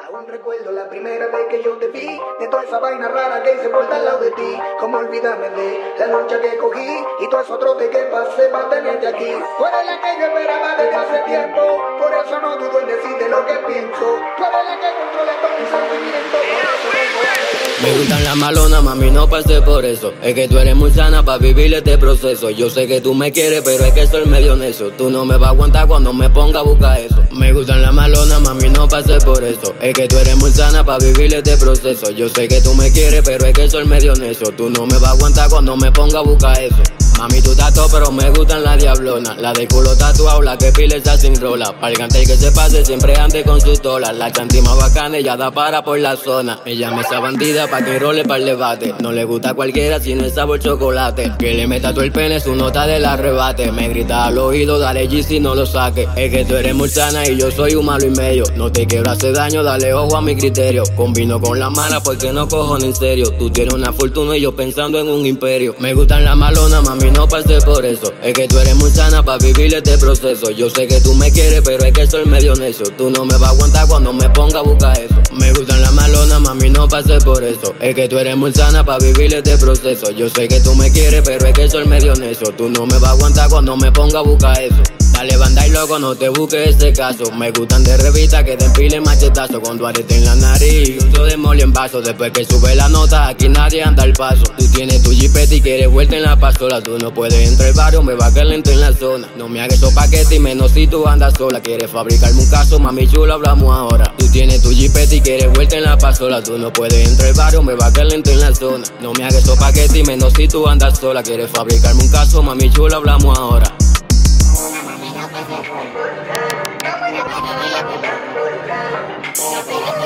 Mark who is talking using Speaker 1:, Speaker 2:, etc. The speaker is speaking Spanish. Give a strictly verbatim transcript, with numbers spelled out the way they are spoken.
Speaker 1: Aún recuerdo la primera vez que yo te vi, de toda esa vaina rara que hice por al lado de ti. Cómo olvidarme de la lucha que cogí y todo eso trote que pasé para tenerte aquí. Tú eres la que yo esperaba desde hace tiempo, por eso no dudo en decirte lo que pienso. Tú eres la que controla todos mis sentimientos, por eso vengo a decir.
Speaker 2: Me gustan las malonas, mami, no pasé por eso. Es que tú eres muy sana para vivir este proceso. Yo sé que tú me quieres, pero es que soy medio necio. Tú no me vas a aguantar cuando me ponga a buscar eso. Me gustan las malonas, mami, no pasé por eso. Es que tú eres muy sana para vivir este proceso. Yo sé que tú me quieres, pero es que soy medio necio. Tú no me vas a aguantar cuando me ponga a buscar eso. Mami, tú estás todo, pero me gustan las diablonas. La de culo tatuado, la que pile esa sin rola. Para el gante que se pase, siempre ande con sus tolas. La chanti más bacana, ella da para por la zona. Me llama esa bandida pa' que role para el debate. No le gusta a cualquiera si no es sabor chocolate. Que le meta todo el pene, su nota del arrebate. Me grita al oído, dale G si no lo saque. Es que tú eres muy sana y yo soy un malo y medio. No te quiero hacer daño, dale ojo a mi criterio. Combino con la mala porque no cojo ni en serio. Tú tienes una fortuna y yo pensando en un imperio. Me gustan las malonas, mami, no pasé por eso. Es que tú eres muy sana para vivir este proceso. Yo sé que tú me quieres, pero es que soy medio necio. Tú no me vas a aguantar cuando me ponga a buscar eso. Me gustan las malonas, mami, no pasé por eso. Es que tú eres muy sana para vivir este proceso. Yo sé que tú me quieres, pero es que soy medio necio. Tú no me vas a aguantar cuando me ponga a buscar eso. Dale banda y loco, no te busques ese caso. Me gustan de revista que den pile machetazo. Con tu arete en la nariz y uso de mole en vaso. Después que sube la nota, aquí nadie anda al paso. Tú tienes tu jipeta y quieres vuelta en la pasola. Tú no puedes entrar al barrio, me va a quedar lento en la zona. No me hagas esos paquetes y menos si tú andas sola. Quieres fabricarme un caso, mami chulo, hablamos ahora. Tú tienes tu jipeta y quieres vuelta en la pasola. Tú no puedes entrar al barrio, me va a quedar lento en la zona. No me hagas esos paquetes y menos si tú andas sola. Quieres fabricarme un caso, mami chulo, hablamos ahora.
Speaker 3: No puedo